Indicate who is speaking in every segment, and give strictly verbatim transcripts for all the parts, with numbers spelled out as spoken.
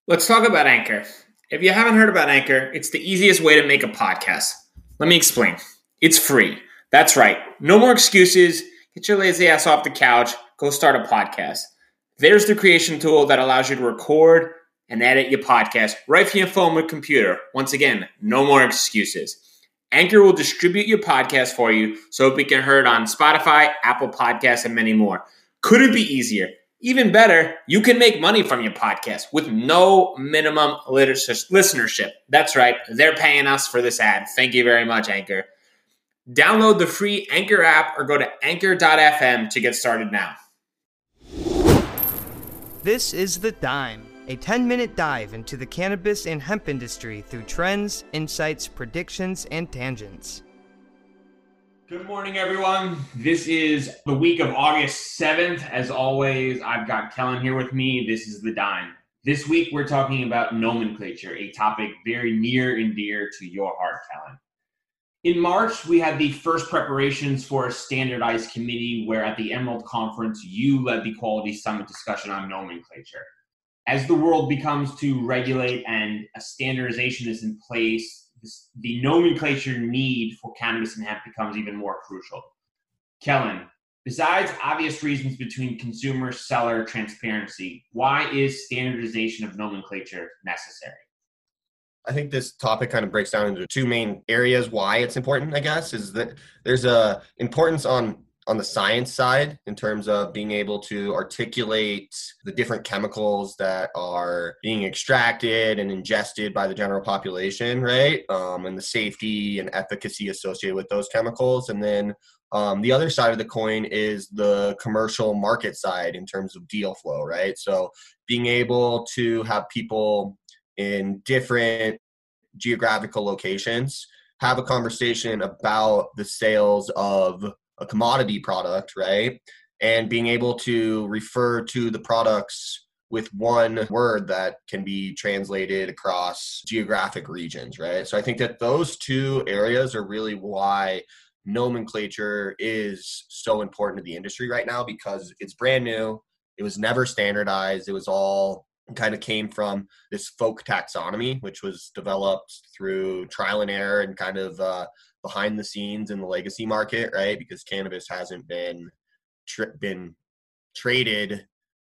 Speaker 1: Let's talk about Anchor. If you haven't heard about Anchor, it's the easiest way to make a podcast. Let me explain. It's free. That's right. No more excuses. Get your lazy ass off the couch. Go start a podcast. There's the creation tool that allows you to record and edit your podcast right from your phone or computer. Once again, no more excuses. Anchor will distribute your podcast for you so it can be heard on Spotify, Apple Podcasts, and many more. Couldn't be easier. Even better, you can make money from your podcast with no minimum listenership. That's right. They're paying us for this ad. Thank you very much, Anchor. Download the free Anchor app or go to anchor dot f m to get started now.
Speaker 2: This is The Dime, a ten-minute dive into the cannabis and hemp industry through trends, insights, predictions, and tangents.
Speaker 1: Good morning, everyone. This is the week of August seventh. As always, I've got Kellen here with me. This is The Dime. This week, we're talking about nomenclature, a topic very near and dear to your heart, Kellen. In March, we had the first preparations for a standardized committee where at the Emerald Conference, you led the Quality Summit discussion on nomenclature. As the world becomes to regulate and a standardization is in place, this, the nomenclature need for cannabis and hemp becomes even more crucial. Kellen, besides obvious reasons between consumer, seller, transparency, why is standardization of nomenclature necessary?
Speaker 3: I think this topic kind of breaks down into two main areas why it's important, I guess, is that there's a importance on on the science side in terms of being able to articulate the different chemicals that are being extracted and ingested by the general population, right? Um, and the safety and efficacy associated with those chemicals. And then um, the other side of the coin is the commercial market side in terms of deal flow, right? So being able to have people in different geographical locations have a conversation about the sales of a commodity product, right? And being able to refer to the products with one word that can be translated across geographic regions, right? So I think that those two areas are really why nomenclature is so important to the industry right now, because it's brand new. It was never standardized. It was all kind of came from this folk taxonomy, which was developed through trial and error and kind of uh, behind the scenes in the legacy market, right? Because cannabis hasn't been tra- been traded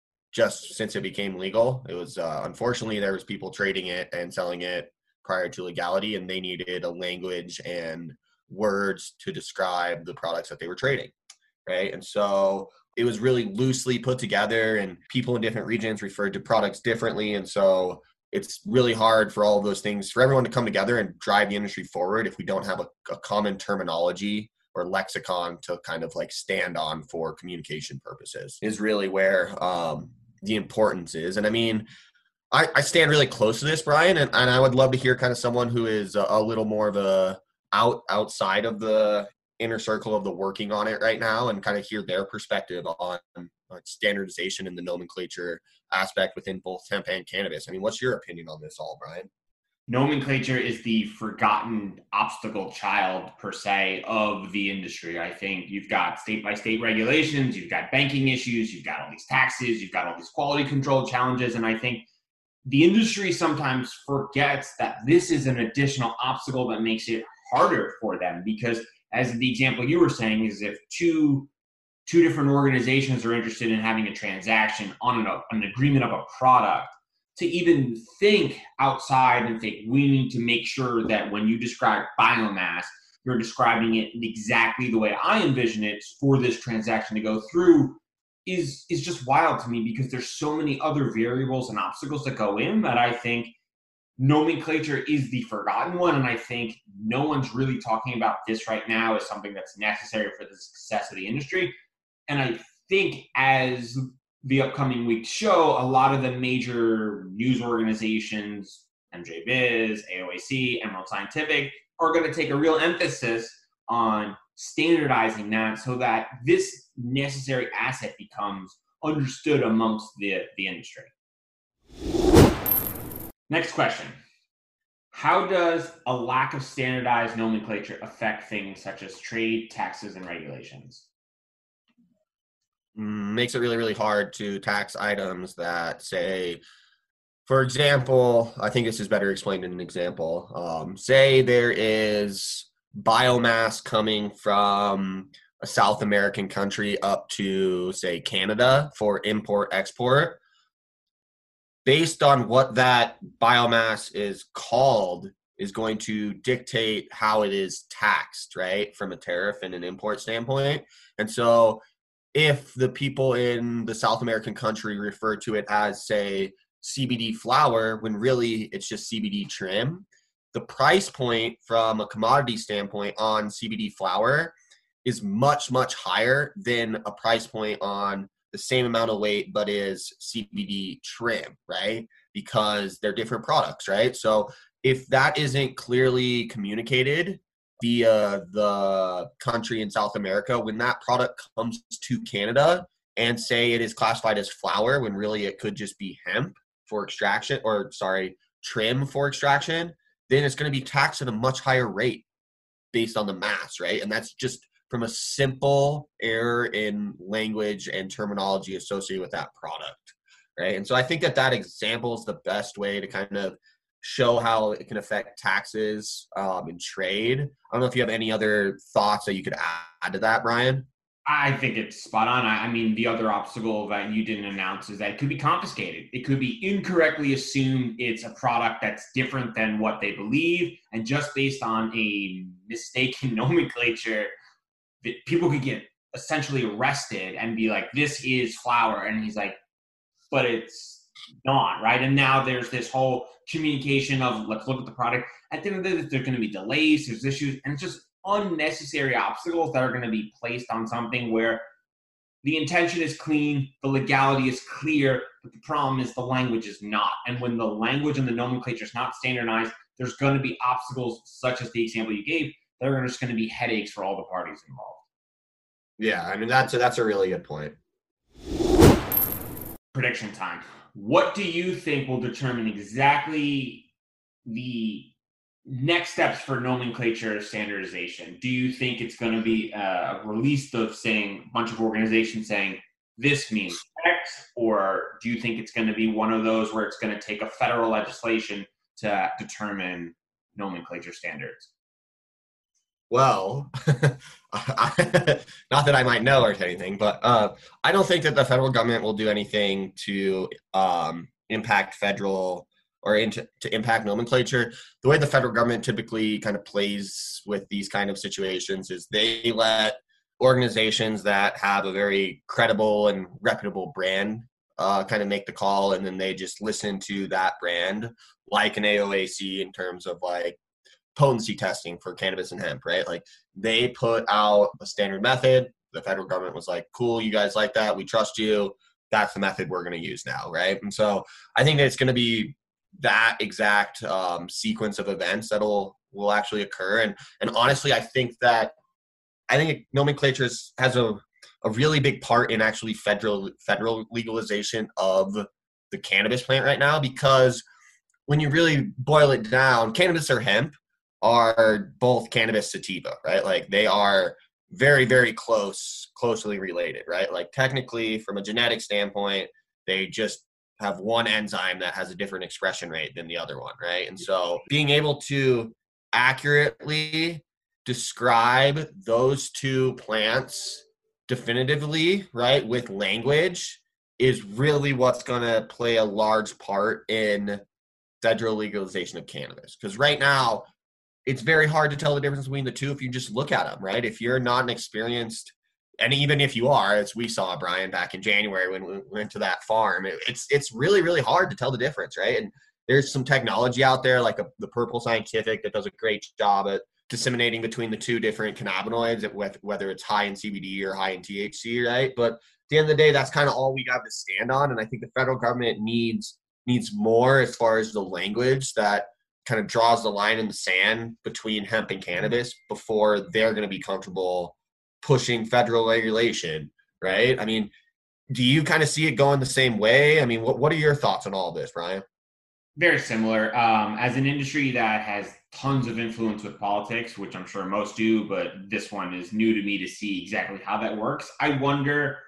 Speaker 3: just since it became legal. It was uh, unfortunately there was people trading it and selling it prior to legality, and they needed a language and words to describe the products that they were trading, right? And so it was really loosely put together, and people in different regions referred to products differently. And so it's really hard for all of those things, for everyone to come together and drive the industry forward if we don't have a, a common terminology or lexicon to kind of like stand on for communication purposes, is really where um, the importance is. And I mean, I, I stand really close to this, Brian, and, and I would love to hear kind of someone who is a, a little more of a out outside of the inner circle of the working on it right now, and kind of hear their perspective on, on standardization and the nomenclature aspect within both hemp and cannabis. I mean, what's your opinion on this all, Brian?
Speaker 1: Nomenclature is the forgotten obstacle child, per se, of the industry. I think you've got state-by-state regulations, you've got banking issues, you've got all these taxes, you've got all these quality control challenges, and I think the industry sometimes forgets that this is an additional obstacle that makes it harder for them, because as the example you were saying, is if two two different organizations are interested in having a transaction on an, an agreement of a product, to even think outside and think, we need to make sure that when you describe biomass, you're describing it exactly the way I envision it for this transaction to go through, is is just wild to me, because there's so many other variables and obstacles that go in that I think nomenclature is the forgotten one. And I think no one's really talking about this right now as something that's necessary for the success of the industry. And I think as the upcoming weeks show, a lot of the major news organizations, M J Biz, A O A C, Emerald Scientific, are going to take a real emphasis on standardizing that so that this necessary asset becomes understood amongst the, the industry. Next question. How does a lack of standardized nomenclature affect things such as trade, taxes, and regulations?
Speaker 3: Makes it really, really hard to tax items that, say, For example, I think this is better explained in an example. Um, say there is biomass coming from a South American country up to, say, Canada for import export. Based on what that biomass is called is going to dictate how it is taxed, right, from a tariff and an import standpoint. And so if the people in the South American country refer to it as, say, C B D flower, when really it's just C B D trim, the price point from a commodity standpoint on C B D flower is much, much higher than a price point on the same amount of weight, but is C B D trim, right? Because they're different products, right? So if that isn't clearly communicated via the country in South America, when that product comes to Canada and say it is classified as flower, when really it could just be hemp for extraction, or sorry, trim for extraction, then it's going to be taxed at a much higher rate based on the mass, right? And that's just from a simple error in language and terminology associated with that product, right? And so I think that that example is the best way to kind of show how it can affect taxes um, and trade. I don't know if you have any other thoughts that you could add to that, Brian.
Speaker 1: I think it's spot on. I mean, the other obstacle that you didn't announce is that it could be confiscated. It could be incorrectly assumed it's a product that's different than what they believe. And just based on a mistaken nomenclature, that people could get essentially arrested and be like, this is flour. And he's like, but it's not, right? And now there's this whole communication of, let's look at the product. At the end of the day, there's going to be delays, there's issues, and it's just unnecessary obstacles that are going to be placed on something where the intention is clean, the legality is clear, but the problem is the language is not. And when the language and the nomenclature is not standardized, there's going to be obstacles such as the example you gave that are just going to be headaches for all the parties involved.
Speaker 3: Yeah, I mean, that's a, that's a really good point.
Speaker 1: Prediction time. What do you think will determine exactly the next steps for nomenclature standardization? Do you think it's going to be a release of saying a bunch of organizations saying this means X, or do you think it's going to be one of those where it's going to take a federal legislation to determine nomenclature standards?
Speaker 3: Well, not that I might know or anything, but uh, I don't think that the federal government will do anything to um, impact federal or into, to impact nomenclature. The way the federal government typically kind of plays with these kind of situations is they let organizations that have a very credible and reputable brand uh, kind of make the call, and then they just listen to that brand, like an A O A C in terms of like potency testing for cannabis and hemp, right? Like they put out a standard method. The federal government was like, cool, you guys like that, we trust you, that's the method we're going to use now, right? And so I think that it's going to be that exact um, sequence of events that'll will actually occur. And and honestly, I think that I think nomenclature has a, a really big part in actually federal federal legalization of the cannabis plant right now, because when you really boil it down, cannabis or hemp are both cannabis sativa, right? Like they are very, very close, closely related, right? Like technically from a genetic standpoint, they just have one enzyme that has a different expression rate than the other one, right? And so being able to accurately describe those two plants definitively, right, with language is really what's going to play a large part in federal legalization of cannabis. Because right now, it's very hard to tell the difference between the two if you just look at them, right? If you're not an experienced, and even if you are, as we saw, Brian, back in January when we went to that farm, it, it's it's really, really hard to tell the difference, right? And there's some technology out there like a, the Purple Scientific that does a great job at disseminating between the two different cannabinoids, whether it's high in C B D or high in T H C, right? But at the end of the day, that's kind of all we got to stand on. And I think the federal government needs needs more as far as the language that kind of draws the line in the sand between hemp and cannabis before they're going to be comfortable pushing federal regulation, right? I mean, do you kind of see it going the same way? I mean, what, what are your thoughts on all of this, Brian?
Speaker 1: Very similar. Um, as an industry that has tons of influence with politics, which I'm sure most do, but this one is new to me to see exactly how that works. I wonder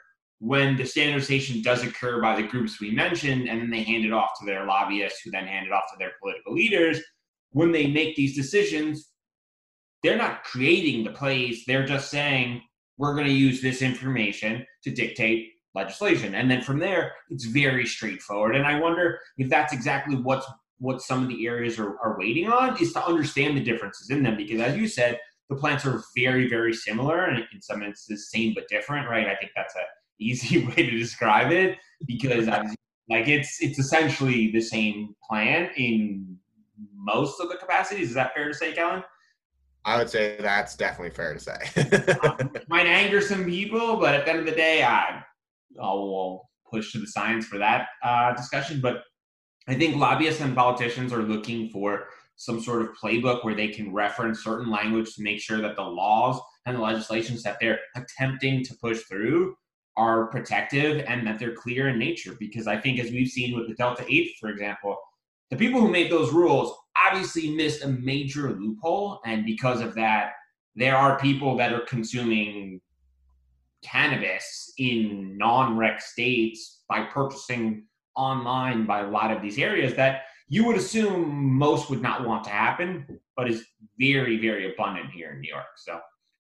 Speaker 1: when the standardization does occur by the groups we mentioned, and then they hand it off to their lobbyists, who then hand it off to their political leaders, when they make these decisions, they're not creating the plays. They're just saying, we're going to use this information to dictate legislation. And then from there, it's very straightforward. And I wonder if that's exactly what's what some of the areas are, are waiting on, is to understand the differences in them. Because as you said, the plants are very, very similar, and in some instances, same but different, right? I think that's an easy way to describe it, because like it's it's essentially the same plant in most of the capacities. Is that fair to say, Kellen?
Speaker 3: I would say that's definitely fair to say.
Speaker 1: um, might anger some people, but at the end of the day, I I'll push to the science for that uh, discussion. But I think lobbyists and politicians are looking for some sort of playbook where they can reference certain language to make sure that the laws and the legislations that they're attempting to push through are protective and that they're clear in nature. Because I think, as we've seen with the Delta eight, for example, the people who made those rules obviously missed a major loophole. And because of that, there are people that are consuming cannabis in non-rec states by purchasing online by a lot of these areas that you would assume most would not want to happen, but is very, very abundant here in New York. So,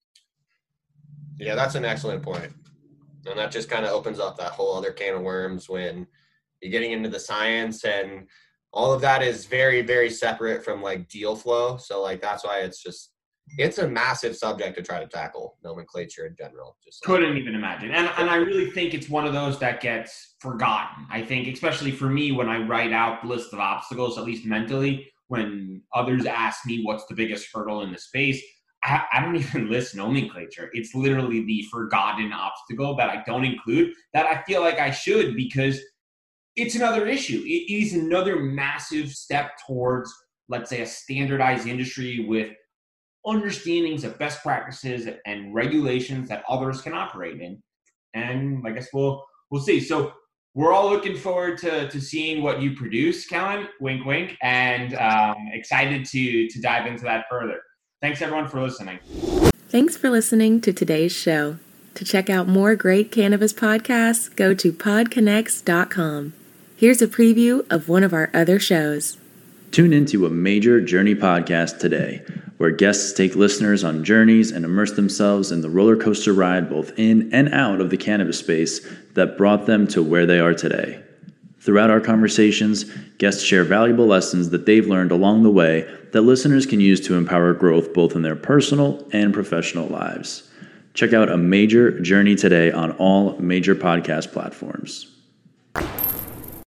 Speaker 3: yeah, that's an excellent point. And that just kind of opens up that whole other can of worms when you're getting into the science, and all of that is very, very separate from like deal flow. So like, that's why it's just, it's a massive subject to try to tackle, nomenclature in general. Just
Speaker 1: like, couldn't even imagine. And, and I really think it's one of those that gets forgotten. I think, especially for me, when I write out the list of obstacles, at least mentally, when others ask me what's the biggest hurdle in the space, I, I don't even list nomenclature. It's literally the forgotten obstacle that I don't include, that I feel like I should, because it's another issue. It is another massive step towards, let's say, a standardized industry with understandings of best practices and regulations that others can operate in. And I guess we'll we'll see. So we're all looking forward to, to seeing what you produce, Kellen, wink, wink, and um, excited to to dive into that further. Thanks, everyone, for listening.
Speaker 4: Thanks for listening to today's show. To check out more great cannabis podcasts, go to pod connects dot com. Here's a preview of one of our other shows.
Speaker 5: Tune into a Major Journey podcast today, where guests take listeners on journeys and immerse themselves in the roller coaster ride both in and out of the cannabis space that brought them to where they are today. Throughout our conversations, guests share valuable lessons that they've learned along the way that listeners can use to empower growth both in their personal and professional lives. Check out A Major Journey today on all major podcast platforms.